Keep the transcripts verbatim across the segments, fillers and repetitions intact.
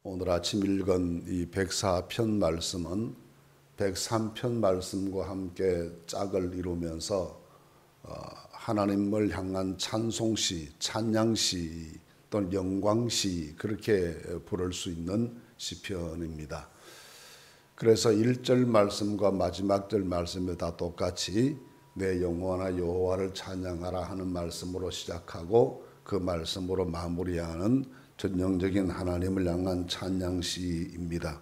오늘 아침 읽은 이 백사 편 말씀은 백삼 편 말씀과 함께 짝을 이루면서 하나님을 향한 찬송시, 찬양시 또는 영광시 그렇게 부를 수 있는 시편입니다. 그래서 일 절 말씀과 마지막 절 말씀이 다 똑같이 내 영혼아 여호와를 찬양하라 하는 말씀으로 시작하고 그 말씀으로 마무리하는 전형적인 하나님을 향한 찬양시입니다.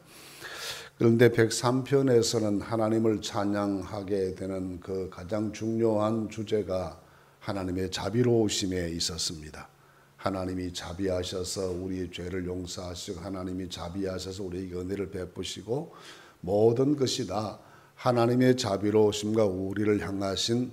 그런데 백삼 편에서는 하나님을 찬양하게 되는 그 가장 중요한 주제가 하나님의 자비로우심에 있었습니다. 하나님이 자비하셔서 우리의 죄를 용서하시고 하나님이 자비하셔서 우리에게 은혜를 베푸시고 모든 것이 다 하나님의 자비로우심과 우리를 향하신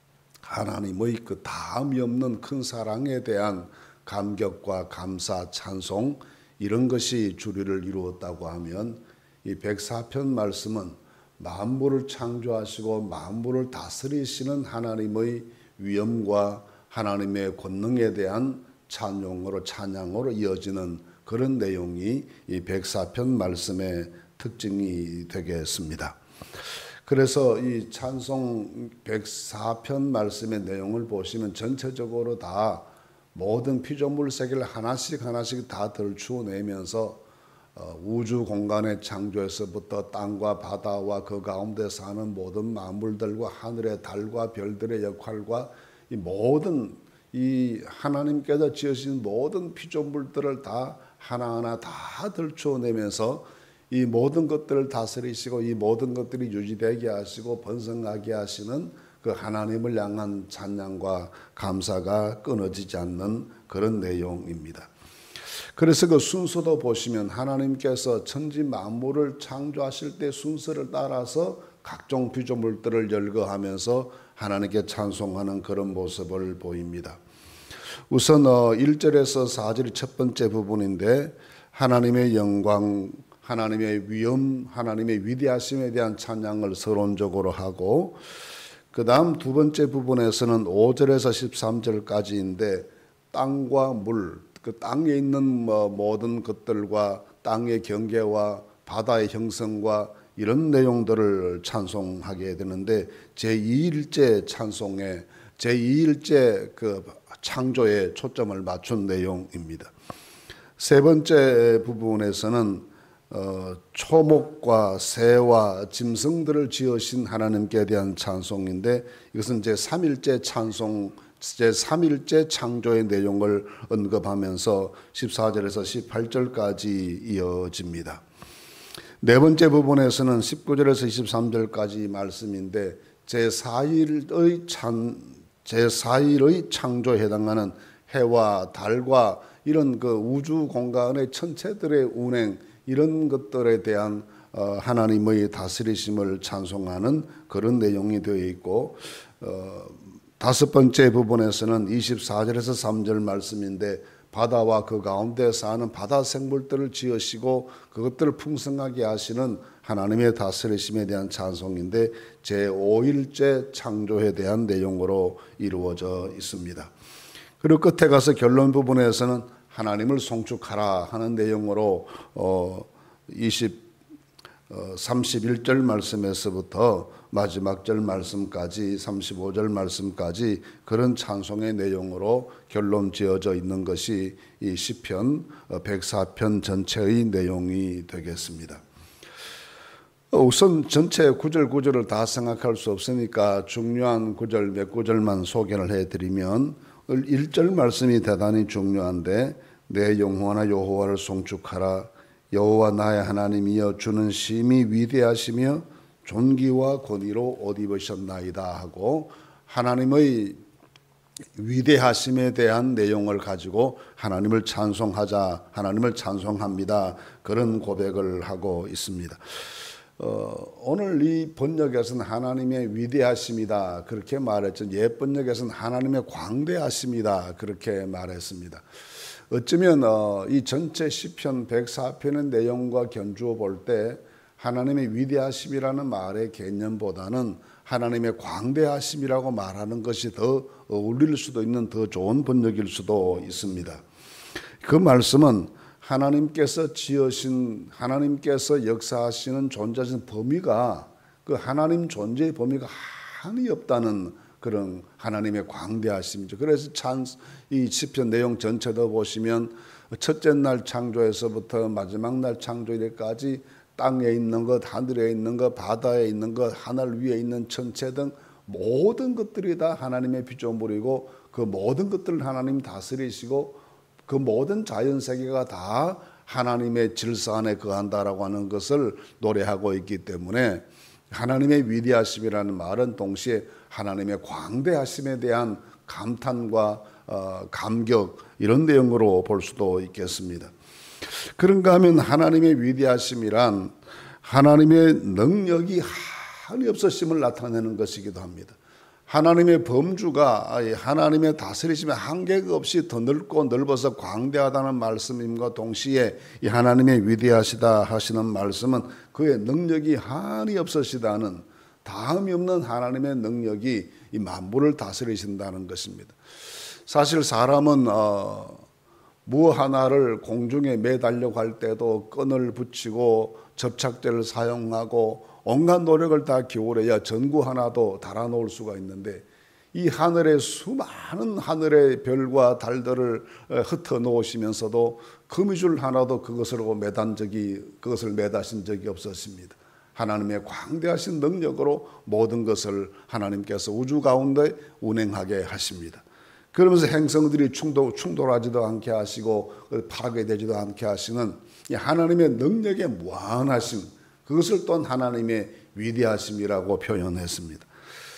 하나님의 그 다함이 없는 큰 사랑에 대한 감격과 감사, 찬송 이런 것이 주류를 이루었다고 하면 이 백사 편 말씀은 만물을 창조하시고 만물을 다스리시는 하나님의 위엄과 하나님의 권능에 대한 찬송으로 찬양으로 이어지는 그런 내용이 이 백사 편 말씀의 특징이 되겠습니다. 그래서 이 찬송 백사 편 말씀의 내용을 보시면 전체적으로 다 모든 피조물 세계를 하나씩 하나씩 다 들추어내면서 우주 공간의 창조에서부터 땅과 바다와 그 가운데 사는 모든 만물들과 하늘의 달과 별들의 역할과 이 모든 이 하나님께서 지으신 모든 피조물들을 다 하나하나 다 들추어내면서 이 모든 것들을 다스리시고 이 모든 것들이 유지되게 하시고 번성하게 하시는 그 하나님을 향한 찬양과 감사가 끊어지지 않는 그런 내용입니다. 그래서 그 순서도 보시면 하나님께서 천지 만물을 창조하실 때 순서를 따라서 각종 피조물들을 열거하면서 하나님께 찬송하는 그런 모습을 보입니다. 우선 일 절에서 사 절이 첫 번째 부분인데 하나님의 영광, 하나님의 위엄, 하나님의 위대하심에 대한 찬양을 서론적으로 하고 그 다음 두 번째 부분에서는 오 절에서 십삼 절까지인데 땅과 물, 그 땅에 있는 뭐 모든 것들과 땅의 경계와 바다의 형성과 이런 내용들을 찬송하게 되는데 제이 일째 찬송에 제이 일째 그 창조에 초점을 맞춘 내용입니다. 세 번째 부분에서는 어, 초목과 새와 짐승들을 지으신 하나님께 대한 찬송인데 이것은 제삼 일째 찬송, 제삼 일째 창조의 내용을 언급하면서 십사 절에서 십팔 절까지 이어집니다. 네 번째 부분에서는 십구 절에서 이십삼 절까지 말씀인데 제사 일의 찬, 제사 일의 창조에 해당하는 해와 달과 이런 그 우주 공간의 천체들의 운행 이런 것들에 대한 하나님의 다스리심을 찬송하는 그런 내용이 되어 있고 어, 다섯 번째 부분에서는 이십사 절에서 삼 절 말씀인데 바다와 그 가운데 사는 바다 생물들을 지으시고 그것들을 풍성하게 하시는 하나님의 다스리심에 대한 찬송인데 제오 일째 창조에 대한 내용으로 이루어져 있습니다. 그리고 끝에 가서 결론 부분에서는 하나님을 송축하라 하는 내용으로 어, 이십, 어, 삼십일 절 말씀에서부터 마지막 절 말씀까지 삼십오 절 말씀까지 그런 찬송의 내용으로 결론 지어져 있는 것이 이 시편 백사 편 전체의 내용이 되겠습니다. 우선 전체 구절 구절을 다 생각할 수 없으니까 중요한 구절 몇 구절만 소개를 해드리면 일 절 말씀이 대단히 중요한데 내 영혼아 여호와를 송축하라. 여호와 나의 하나님이여 주는 심히 위대하시며 존귀와 권위로 옷 입으셨나이다 하고 하나님의 위대하심에 대한 내용을 가지고 하나님을 찬송하자, 하나님을 찬송합니다. 그런 고백을 하고 있습니다. 어, 오늘 이 번역에서는 하나님의 위대하심이다 그렇게 말했죠. 옛 번역에서는 하나님의 광대하심이다 그렇게 말했습니다. 어쩌면 어, 이 전체 시편 백사 편의 내용과 견주어 볼 때 하나님의 위대하심이라는 말의 개념보다는 하나님의 광대하심이라고 말하는 것이 더 어울릴 수도 있는 더 좋은 번역일 수도 있습니다. 그 말씀은 하나님께서 지으신, 하나님께서 역사하시는 존재하신 범위가, 그 하나님 존재의 범위가 한이 없다는 그런 하나님의 광대하심이죠. 그래서 찬, 이 시편 내용 전체도 보시면 첫째 날 창조에서부터 마지막 날 창조일까지 땅에 있는 것, 하늘에 있는 것, 바다에 있는 것, 하늘 위에 있는 천체 등 모든 것들이 다 하나님의 피조물이고, 그 모든 것들을 하나님 다스리시고, 그 모든 자연 세계가 다 하나님의 질서 안에 거한다라고 하는 것을 노래하고 있기 때문에, 하나님의 위대하심이라는 말은 동시에 하나님의 광대하심에 대한 감탄과 어, 감격, 이런 내용으로 볼 수도 있겠습니다. 그런가 하면 하나님의 위대하심이란 하나님의 능력이 한이 없으심을 나타내는 것이기도 합니다. 하나님의 범주가, 하나님의 다스리심에 한계가 없이 더 넓고 넓어서 광대하다는 말씀임과 동시에 이 하나님의 위대하시다 하시는 말씀은 그의 능력이 한이 없으시다는, 다음이 없는 하나님의 능력이 이 만물을 다스리신다는 것입니다. 사실 사람은 어, 무 하나를 공중에 매달려고 할 때도 끈을 붙이고 접착제를 사용하고 온갖 노력을 다 기울여야 전구 하나도 달아놓을 수가 있는데, 이 하늘의 수많은 하늘의 별과 달들을 흩어 놓으시면서도 거미줄 하나도 그것으로 매단 적이, 그것을 매다신 적이 없었습니다. 하나님의 광대하신 능력으로 모든 것을 하나님께서 우주 가운데 운행하게 하십니다. 그러면서 행성들이 충돌, 충돌하지도 않게 하시고 파괴되지도 않게 하시는 이 하나님의 능력의 무한하심, 그것을 또한 하나님의 위대하심이라고 표현했습니다.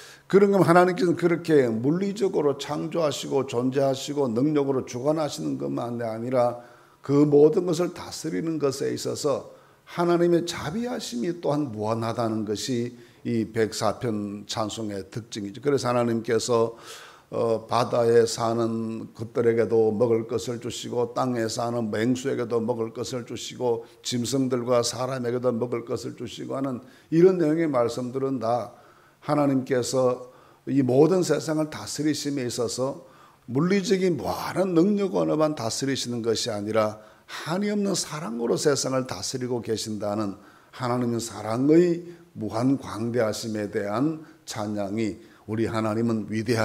그런가 하면 하나님께서는 그렇게 물리적으로 창조하시고 존재하시고 능력으로 주관하시는 것만 아니라 그 모든 것을 다스리는 것에 있어서 하나님의 자비하심이 또한 무한하다는 것이 이 백사 편 찬송의 특징이죠. 그래서 하나님께서 어, 바다에 사는 것들에게도 먹을 것을 주시고, 땅에 사는 맹수에게도 먹을 것을 주시고, 짐승들과 사람에게도 먹을 것을 주시고 하는 이런 내용의 말씀들은 다 하나님께서 이 모든 세상을 다스리심에 있어서 물리적인 무한한 능력으로만 다스리시는 것이 아니라 한이 없는 사랑으로 세상을 다스리고 계신다는 하나님의 사랑의 무한 광대하심에 대한 찬양이, 우리 하나님은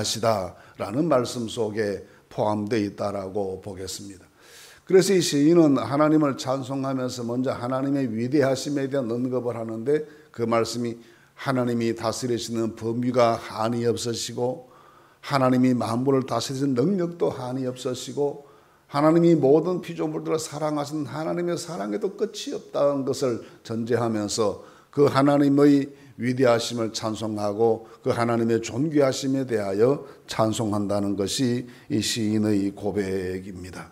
위대하시다라는 말씀 속에 포함되어 있다라고 보겠습니다. 그래서 이 시인은 하나님을 찬송하면서 먼저 하나님의 위대하심에 대한 언급을 하는데, 그 말씀이 하나님이 다스리시는 범위가 한이 없으시고, 하나님이 만물을 다스리시는 능력도 한이 없으시고, 하나님이 모든 피조물들을 사랑하시는 하나님의 사랑에도 끝이 없다는 것을 전제하면서 그 하나님의 위대하심을 찬송하고 그 하나님의 존귀하심에 대하여 찬송한다는 것이 이 시인의 고백입니다.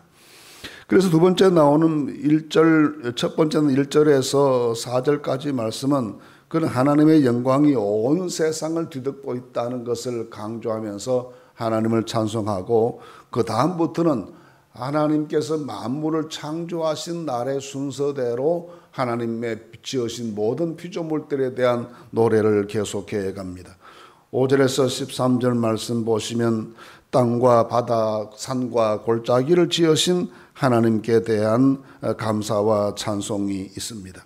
그래서 두 번째 나오는 일 절, 첫 번째는 일 절에서 사 절까지 말씀은 그런 하나님의 영광이 온 세상을 뒤덮고 있다는 것을 강조하면서 하나님을 찬송하고, 그 다음부터는 하나님께서 만물을 창조하신 날의 순서대로 하나님의 지으신 모든 피조물들에 대한 노래를 계속해 갑니다. 오 절에서 십삼 절 말씀 보시면 땅과 바다, 산과 골짜기를 지으신 하나님께 대한 감사와 찬송이 있습니다.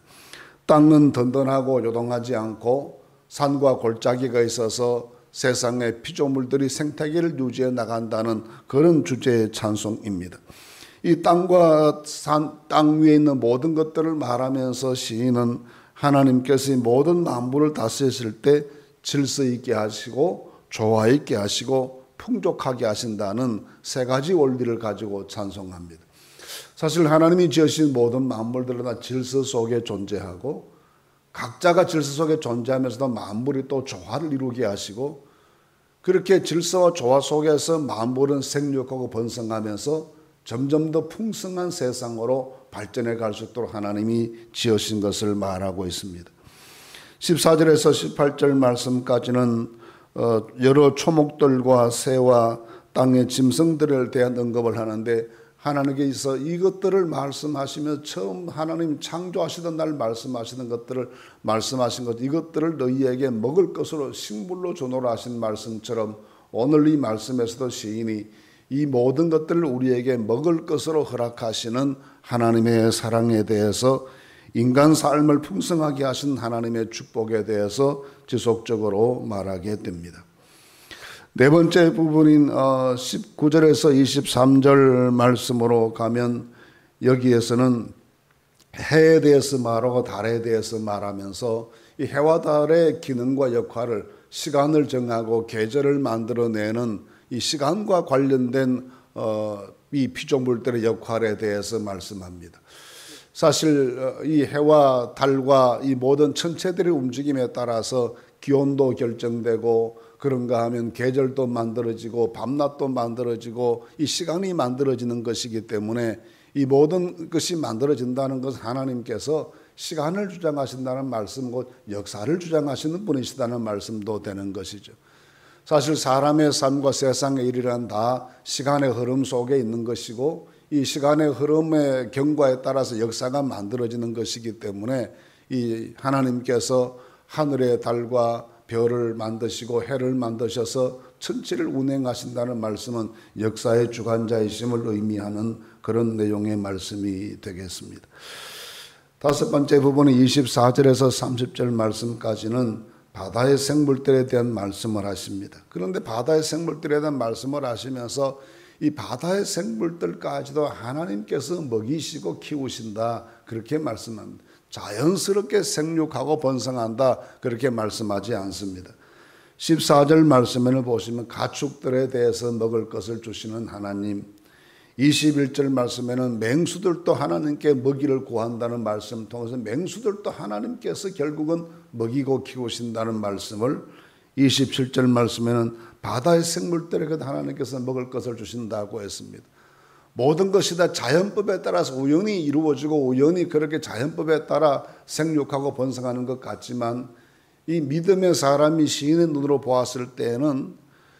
땅은 든든하고 요동하지 않고 산과 골짜기가 있어서 세상의 피조물들이 생태계를 유지해 나간다는 그런 주제의 찬송입니다. 이 땅과 산, 땅 위에 있는 모든 것들을 말하면서 시인은 하나님께서 이 모든 만물을 다스리실 때 질서 있게 하시고 조화 있게 하시고 풍족하게 하신다는 세 가지 원리를 가지고 찬송합니다. 사실 하나님이 지으신 모든 만물들은 다 질서 속에 존재하고, 각자가 질서 속에 존재하면서도 만물이 또 조화를 이루게 하시고, 그렇게 질서와 조화 속에서 만물은 생육하고 번성하면서 점점 더 풍성한 세상으로 발전해 갈 수 있도록 하나님이 지으신 것을 말하고 있습니다. 십사 절에서 십팔 절 말씀까지는 여러 초목들과 새와 땅의 짐승들에 대한 언급을 하는데, 하나님께서 이것들을 말씀하시며 처음 하나님 창조하시던 날 말씀하시는 것들을 말씀하신 것, 이것들을 너희에게 먹을 것으로 식물로 주노라 하신 말씀처럼 오늘 이 말씀에서도 시인이 이 모든 것들을 우리에게 먹을 것으로 허락하시는 하나님의 사랑에 대해서, 인간 삶을 풍성하게 하신 하나님의 축복에 대해서 지속적으로 말하게 됩니다. 네 번째 부분인 십구 절에서 이십삼 절 말씀으로 가면, 여기에서는 해에 대해서 말하고 달에 대해서 말하면서 이 해와 달의 기능과 역할을, 시간을 정하고 계절을 만들어내는 이 시간과 관련된 어, 이 피조물들의 역할에 대해서 말씀합니다. 사실 이 해와 달과 이 모든 천체들의 움직임에 따라서 기온도 결정되고, 그런가 하면 계절도 만들어지고 밤낮도 만들어지고 이 시간이 만들어지는 것이기 때문에, 이 모든 것이 만들어진다는 것은 하나님께서 시간을 주장하신다는 말씀, 곧 역사를 주장하시는 분이시다는 말씀도 되는 것이죠. 사실 사람의 삶과 세상의 일이란 다 시간의 흐름 속에 있는 것이고, 이 시간의 흐름의 경과에 따라서 역사가 만들어지는 것이기 때문에, 이 하나님께서 하늘의 달과 별을 만드시고 해를 만드셔서 천지를 운행하신다는 말씀은 역사의 주관자이심을 의미하는 그런 내용의 말씀이 되겠습니다. 다섯 번째 부분은 이십사 절에서 삼십 절 말씀까지는 바다의 생물들에 대한 말씀을 하십니다. 그런데 바다의 생물들에 대한 말씀을 하시면서 이 바다의 생물들까지도 하나님께서 먹이시고 키우신다, 그렇게 말씀합니다. 자연스럽게 생육하고 번성한다, 그렇게 말씀하지 않습니다. 십사 절 말씀을 보시면 가축들에 대해서 먹을 것을 주시는 하나님, 이십일 절 말씀에는 맹수들도 하나님께 먹이를 구한다는 말씀을 통해서 맹수들도 하나님께서 결국은 먹이고 키우신다는 말씀을, 이십칠 절 말씀에는 바다의 생물들에게 하나님께서 먹을 것을 주신다고 했습니다. 모든 것이 다 자연법에 따라서 우연히 이루어지고 우연히 그렇게 자연법에 따라 생육하고 번성하는 것 같지만, 이 믿음의 사람이 시인의 눈으로 보았을 때에는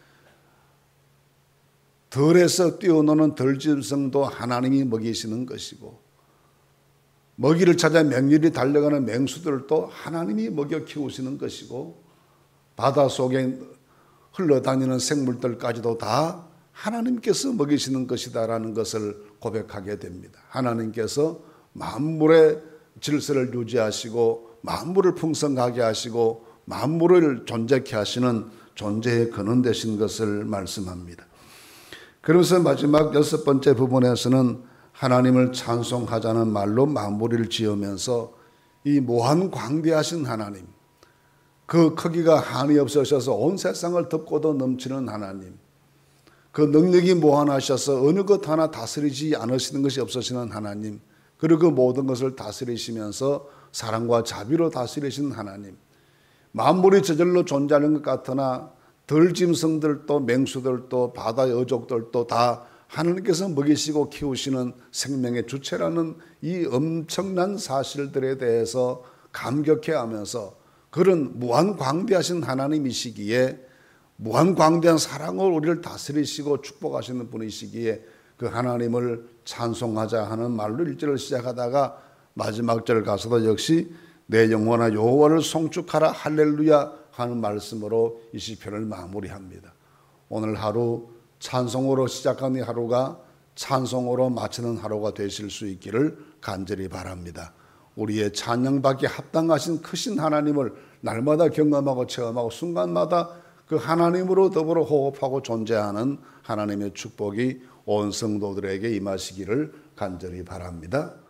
덜에서 뛰어노는 덜짐승도 하나님이 먹이시는 것이고, 먹이를 찾아 맹렬히 달려가는 맹수들도 하나님이 먹여 키우시는 것이고, 바다 속에 흘러다니는 생물들까지도 다 하나님께서 먹이시는 것이다라는 것을 고백하게 됩니다. 하나님께서 만물의 질서를 유지하시고 만물을 풍성하게 하시고 만물을 존재케 하시는 존재의 근원 되신 것을 말씀합니다. 그러면서 마지막 여섯 번째 부분에서는 하나님을 찬송하자는 말로 마무리를 지으면서, 이 무한 광대하신 하나님, 그 크기가 한이 없으셔서 온 세상을 덮고도 넘치는 하나님, 그 능력이 무한하셔서 어느 것 하나 다스리지 않으시는 것이 없으시는 하나님, 그리고 그 모든 것을 다스리시면서 사랑과 자비로 다스리시는 하나님, 만물이 저절로 존재하는 것 같으나 덜짐승들도 맹수들도 바다의 어족들도 다 하나님께서 먹이시고 키우시는 생명의 주체라는 이 엄청난 사실들에 대해서 감격해하면서, 그런 무한 광대하신 하나님이시기에, 무한 광대한 사랑으로 우리를 다스리시고 축복하시는 분이시기에 그 하나님을 찬송하자 하는 말로 일 절을 시작하다가 마지막 절 가서도 역시 내 영혼아 여호와를 송축하라 할렐루야 하는 말씀으로 이 시편을 마무리합니다. 오늘 하루 찬송으로 시작한 이 하루가 찬송으로 마치는 하루가 되실 수 있기를 간절히 바랍니다. 우리의 찬양받기에 합당하신 크신 하나님을 날마다 경험하고 체험하고 순간마다 그 하나님으로 더불어 호흡하고 존재하는 하나님의 축복이 온 성도들에게 임하시기를 간절히 바랍니다.